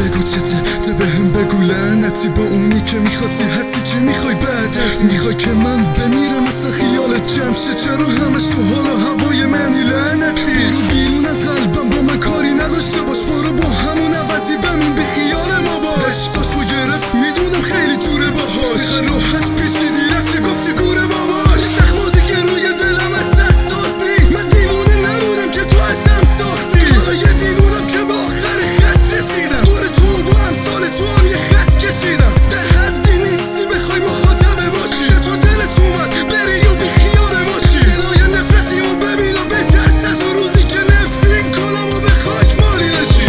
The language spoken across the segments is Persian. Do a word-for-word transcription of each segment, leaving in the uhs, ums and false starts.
بگو چته تو بهم بگو لعنتی با اونی که میخواستی هستی چی میخوای بعد هست میخوای که من بمیرم اصلا خیالت جمع شه چرا همش تو حال و هوای منی لعنتی برو بیرون از قلبم با من کاری نداشته باش برو با همون عوضی بمون بی خیال ما باش عشقاشو گرفت میدونم خیلی جوره باهاش خیلی راحت پیچیدی رفتی گفتی گوره باباش زخما دیگه روی دلم از احساس نیست من دیوونه نبودم که تو ازم ساختی حالا یه دیوونم که با آخر خط رسیدم دور تو با امثال تو هم یه خط کشیدم در حدی نیستی بخوای مخاطبه باشی که تو دلت اومد بری و بی خیاله باشی صدای نفرتی و ببین و بترس از اون روزی که نفرین کنم و به خاک مالی نشی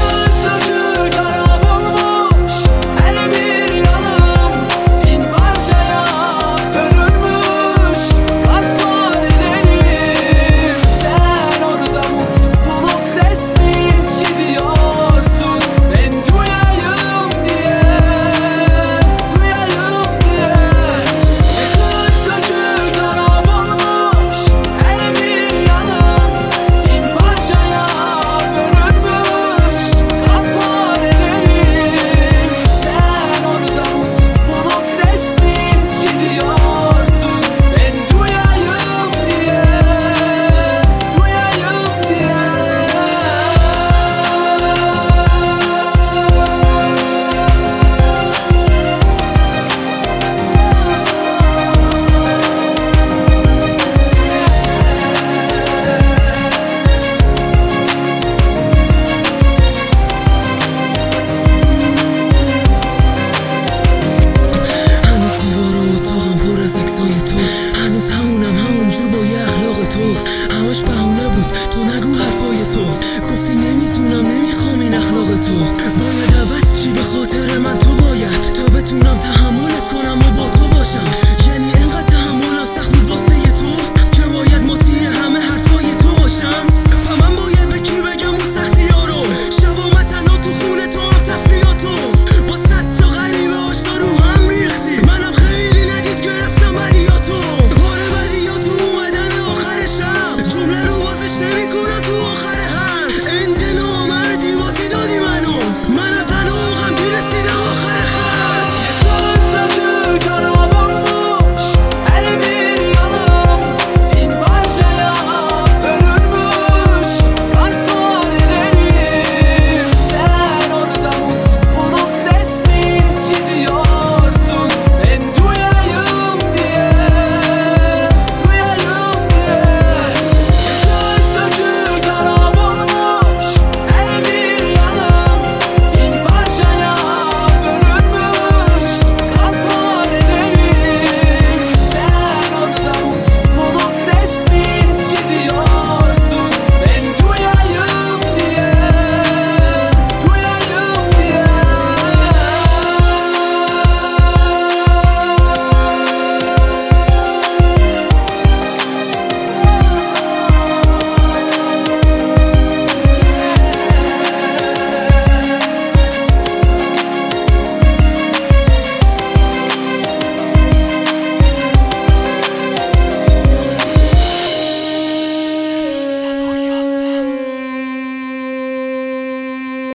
هنوز همونم همونجور با یه اخلاق تو همش بهونه بود تو نگو حرفای تو گفتی نمیتونم نمیخوام این اخلاق تو باید عوض چی به خاطر